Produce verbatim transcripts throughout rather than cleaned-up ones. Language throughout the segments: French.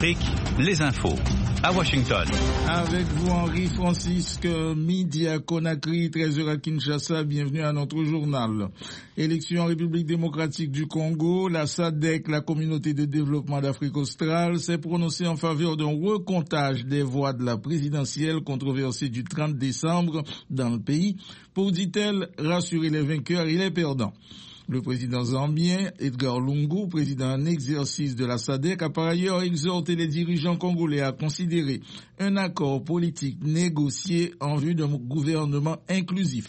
Les infos à Washington. Avec vous Henri Francisque, midi à Conakry, treize heures à Kinshasa, bienvenue à notre journal. Élection en République démocratique du Congo, la S A D C, la communauté de développement d'Afrique australe, s'est prononcée en faveur d'un recomptage des voix de la présidentielle controversée du trente décembre dans le pays pour, dit-elle, rassurer les vainqueurs et les perdants. Le président zambien, Edgar Lungu, président en exercice de la S A D C, a par ailleurs exhorté les dirigeants congolais à considérer un accord politique négocié en vue d'un gouvernement inclusif.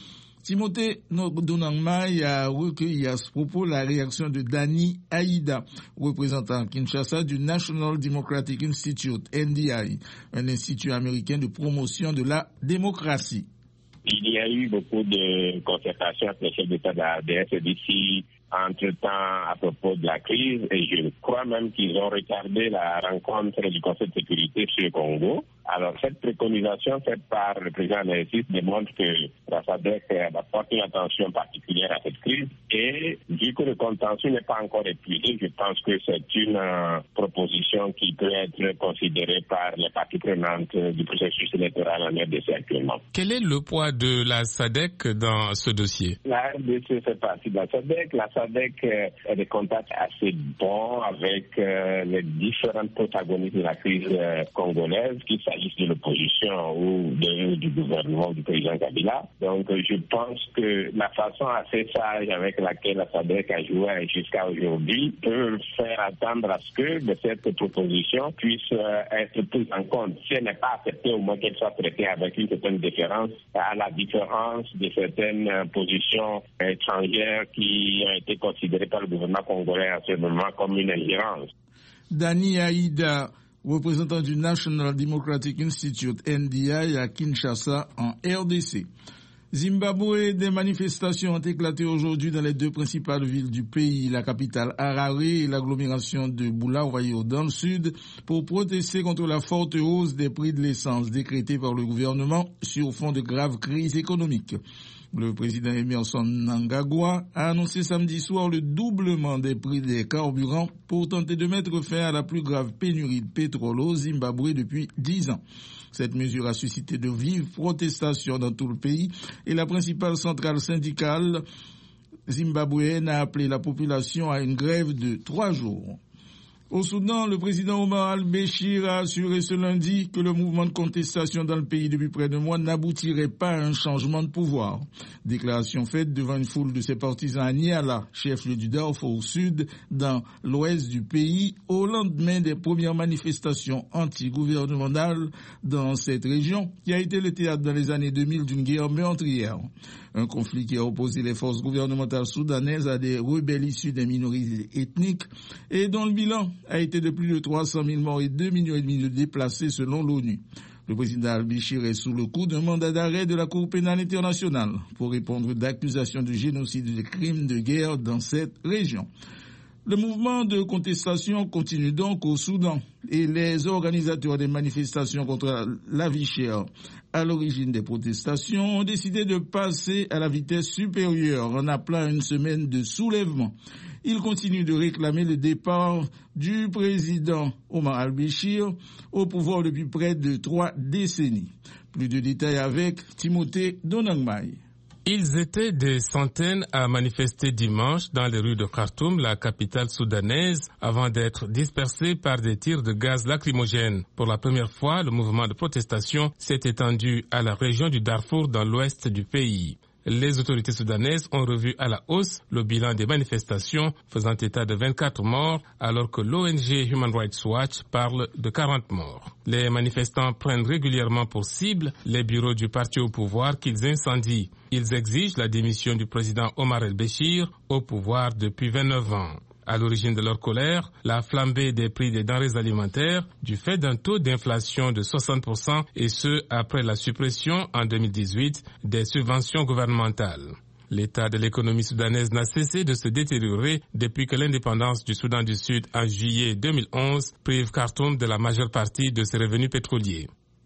Timothée Ndonangmai a recueilli à ce propos la réaction de Dani Aïda, représentant Kinshasa du National Democratic Institute, N D I, un institut américain de promotion de la démocratie. Il y a eu beaucoup de concertations avec les chefs d'État de la D S d'ici entre-temps à propos de la crise et je crois même qu'ils ont retardé la rencontre du Conseil de sécurité sur le Congo. Alors cette préconisation faite par le président de l'A S I S démontre que la S A D C va porter une attention particulière à cette crise et vu que le contentieux n'est pas encore épuisé, je pense que c'est une euh, proposition qui peut être considérée par les parties prenantes du processus électoral en R D C actuellement. Quel est le poids de la S A D C dans ce dossier? La R D C fait partie de la S A D C. La S A D C a des contacts assez bons avec euh, les différents protagonistes de la crise euh, congolaise, qu'il s'agisse de l'opposition ou de, du gouvernement du président Kabila. Donc je pense que la façon assez sage avec laquelle la S A D C a joué jusqu'à aujourd'hui peut faire attendre à ce que de cette proposition puisse euh, être prise en compte. Si elle n'est pas acceptée, au moins qu'elle soit traitée avec une certaine différence, à la différence de certaines euh, positions étrangères qui ont été considérées par le gouvernement congolais à ce moment comme une ingérence. Dani Aïda, représentant du National Democratic Institute N D I à Kinshasa en R D C. Zimbabwe, des manifestations ont éclaté aujourd'hui dans les deux principales villes du pays, la capitale Harare et l'agglomération de Bulawayo dans le sud, pour protester contre la forte hausse des prix de l'essence décrétée par le gouvernement sur fond de grave crise économique. Le président Emmerson Mnangagwa a annoncé samedi soir le doublement des prix des carburants pour tenter de mettre fin à la plus grave pénurie de pétrole au Zimbabwe depuis dix ans. Cette mesure a suscité de vives protestations dans tout le pays et la principale centrale syndicale zimbabwéenne a appelé la population à une grève de trois jours. Au Soudan, le président Omar al-Béchir a assuré ce lundi que le mouvement de contestation dans le pays depuis près de mois n'aboutirait pas à un changement de pouvoir. Déclaration faite devant une foule de ses partisans à Niala, chef-lieu du Darfour au sud, dans l'ouest du pays, au lendemain des premières manifestations anti-gouvernementales dans cette région, qui a été le théâtre dans les années deux mille d'une guerre meurtrière. Un conflit qui a opposé les forces gouvernementales soudanaises à des rebelles issus des minorités ethniques et dont le bilan a été de plus de trois cent mille morts et deux millions et demi de déplacés selon l'ONU. Le président al-Béchir est sous le coup d'un mandat d'arrêt de la Cour pénale internationale pour répondre d'accusations de génocide et de crimes de guerre dans cette région. Le mouvement de contestation continue donc au Soudan et les organisateurs des manifestations contre la vie chère à l'origine des protestations ont décidé de passer à la vitesse supérieure en appelant à une semaine de soulèvement. Ils continuent de réclamer le départ du président Omar al-Béchir au pouvoir depuis près de trois décennies. Plus de détails avec Timothée Ndonangmai. Ils étaient des centaines à manifester dimanche dans les rues de Khartoum, la capitale soudanaise, avant d'être dispersés par des tirs de gaz lacrymogène. Pour la première fois, le mouvement de protestation s'est étendu à la région du Darfour dans l'ouest du pays. Les autorités soudanaises ont revu à la hausse le bilan des manifestations, faisant état de vingt-quatre morts, alors que l'O N G Human Rights Watch parle de quarante morts. Les manifestants prennent régulièrement pour cible les bureaux du parti au pouvoir qu'ils incendient. Ils exigent la démission du président Omar el-Béchir, au pouvoir depuis vingt-neuf ans. À l'origine de leur colère, la flambée des prix des denrées alimentaires du fait d'un taux d'inflation de soixante pour cent et ce, après la suppression en deux mille dix-huit des subventions gouvernementales. L'état de l'économie soudanaise n'a cessé de se détériorer depuis que l'indépendance du Soudan du Sud en juillet deux mille onze prive Khartoum de la majeure partie de ses revenus pétroliers.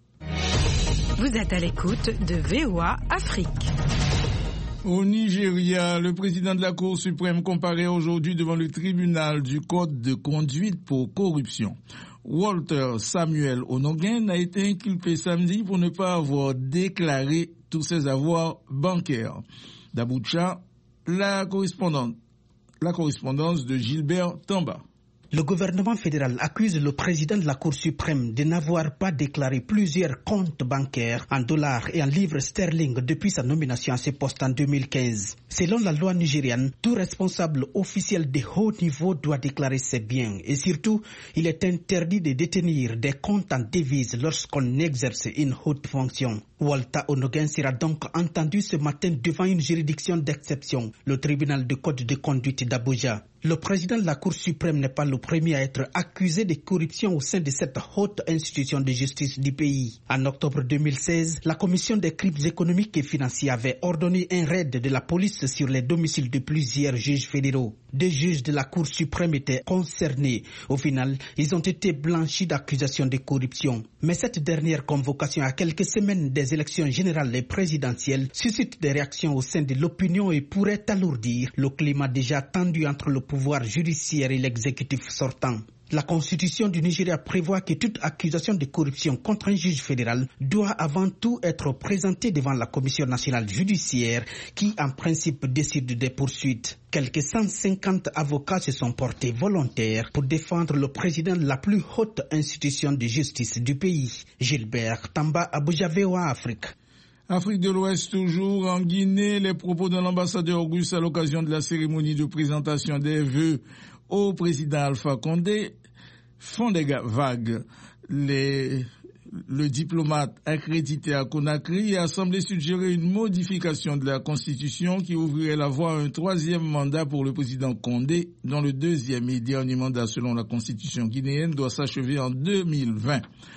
Vous êtes à l'écoute de V O A Afrique. Au Nigeria, le président de la Cour suprême comparaît aujourd'hui devant le tribunal du Code de conduite pour corruption. Walter Samuel Onoghen a été inculpé samedi pour ne pas avoir déclaré tous ses avoirs bancaires. D'Abuja, la correspondante, la correspondance de Gilbert Tamba. Le gouvernement fédéral accuse le président de la Cour suprême de n'avoir pas déclaré plusieurs comptes bancaires en dollars et en livres sterling depuis sa nomination à ce poste en deux mille quinze. Selon la loi nigériane, tout responsable officiel de haut niveau doit déclarer ses biens et surtout, il est interdit de détenir des comptes en devises lorsqu'on exerce une haute fonction. Walter Onoghen sera donc entendu ce matin devant une juridiction d'exception, le tribunal de code de conduite d'Abuja. Le président de la Cour suprême n'est pas le premier à être accusé de corruption au sein de cette haute institution de justice du pays. En octobre deux mille seize, la commission des crimes économiques et financiers avait ordonné un raid de la police sur les domiciles de plusieurs juges fédéraux. Deux juges de la Cour suprême étaient concernés. Au final, ils ont été blanchis d'accusations de corruption. Mais cette dernière convocation à quelques semaines des élections générales et présidentielles suscite des réactions au sein de l'opinion et pourrait alourdir le climat déjà tendu entre le pouvoir judiciaire et l'exécutif sortant. La Constitution du Nigeria prévoit que toute accusation de corruption contre un juge fédéral doit avant tout être présentée devant la Commission nationale judiciaire qui, en principe, décide des poursuites. Quelques cent cinquante avocats se sont portés volontaires pour défendre le président de la plus haute institution de justice du pays. Gilbert Tamba, Abuja, V O A Afrique. Afrique de l'Ouest toujours, en Guinée, les propos de l'ambassadeur russe à l'occasion de la cérémonie de présentation des vœux au président Alpha Condé font des vagues. Les, le diplomate accrédité à Conakry a semblé suggérer une modification de la Constitution qui ouvrirait la voie à un troisième mandat pour le président Condé, dont le deuxième et dernier mandat selon la Constitution guinéenne doit s'achever en deux mille vingt.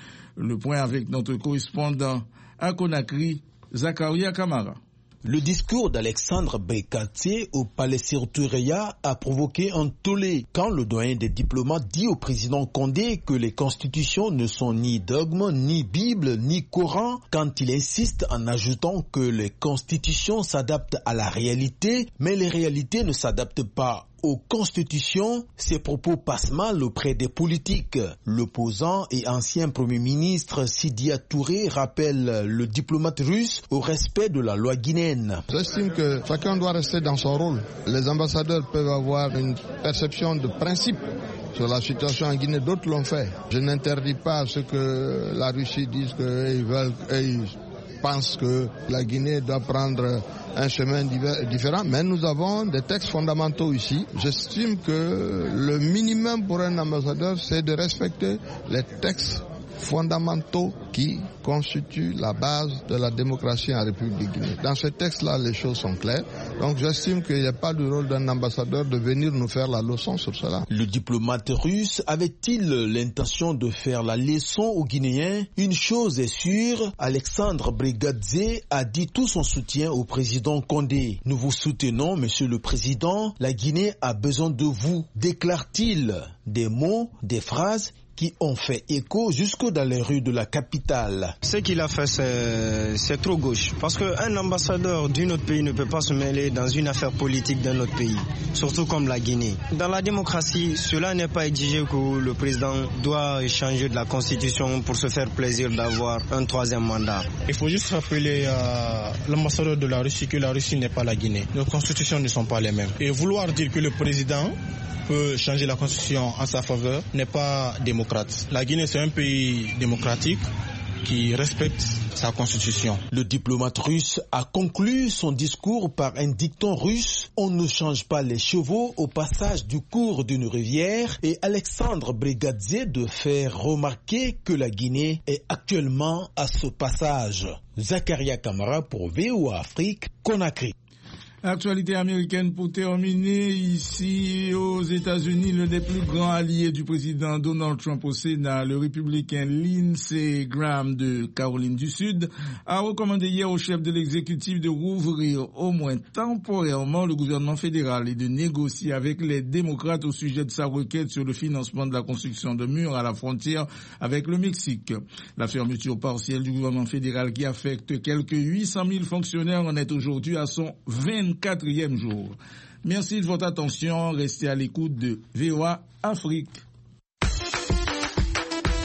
Le point avec notre correspondant à Conakry, Zakaria Kamara. Le discours d'Alexandre Bekatie au palais Sékou-Touré a provoqué un tollé quand le doyen des diplomates dit au président Condé que les constitutions ne sont ni dogmes, ni Bible, ni Coran, quand il insiste en ajoutant que les constitutions s'adaptent à la réalité, mais les réalités ne s'adaptent pas aux constitutions. Ces propos passent mal auprès des politiques. L'opposant et ancien premier ministre Sidya Touré rappelle le diplomate russe au respect de la loi guinéenne. J'estime que chacun doit rester dans son rôle. Les ambassadeurs peuvent avoir une perception de principe sur la situation en Guinée, d'autres l'ont fait. Je n'interdis pas à ce que la Russie dise qu'ils veulent, ils pensent que la Guinée doit prendre un chemin différent, mais nous avons des textes fondamentaux ici. J'estime que le minimum pour un ambassadeur, c'est de respecter les textes fondamentaux qui constituent la base de la démocratie en République de Guinée. Dans ce texte-là, les choses sont claires. Donc j'estime qu'il n'y a pas de rôle d'un ambassadeur de venir nous faire la leçon sur cela. Le diplomate russe avait-il l'intention de faire la leçon aux Guinéens? Une chose est sûre, Alexandre Bregadze a dit tout son soutien au président Condé. Nous vous soutenons, monsieur le président, la Guinée a besoin de vous, déclare-t-il. Des mots, des phrases qui ont fait écho jusque dans les rues de la capitale. Ce qu'il a fait, c'est, c'est trop gauche. Parce qu'un ambassadeur d'un autre pays ne peut pas se mêler dans une affaire politique d'un autre pays, surtout comme la Guinée. Dans la démocratie, cela n'est pas exigé que le président doit changer de la constitution pour se faire plaisir d'avoir un troisième mandat. Il faut juste rappeler à l'ambassadeur de la Russie que la Russie n'est pas la Guinée. Nos constitutions ne sont pas les mêmes. Et vouloir dire que le président peut changer la constitution en sa faveur n'est pas démocrate. La Guinée, c'est un pays démocratique qui respecte sa constitution. Le diplomate russe a conclu son discours par un dicton russe « On ne change pas les chevaux au passage du cours d'une rivière » et Alexandre Bregadze de faire remarquer que la Guinée est actuellement à ce passage. Zakaria Kamara pour V O A Afrique, Conakry. Actualité américaine pour terminer, ici aux États-Unis, l'un des plus grands alliés du président Donald Trump au Sénat, le républicain Lindsey Graham de Caroline du Sud, a recommandé hier au chef de l'exécutif de rouvrir au moins temporairement le gouvernement fédéral et de négocier avec les démocrates au sujet de sa requête sur le financement de la construction de murs à la frontière avec le Mexique. La fermeture partielle du gouvernement fédéral qui affecte quelques huit cent mille fonctionnaires en est aujourd'hui à son vingt-quatrième jour. Merci de votre attention. Restez à l'écoute de V O A Afrique.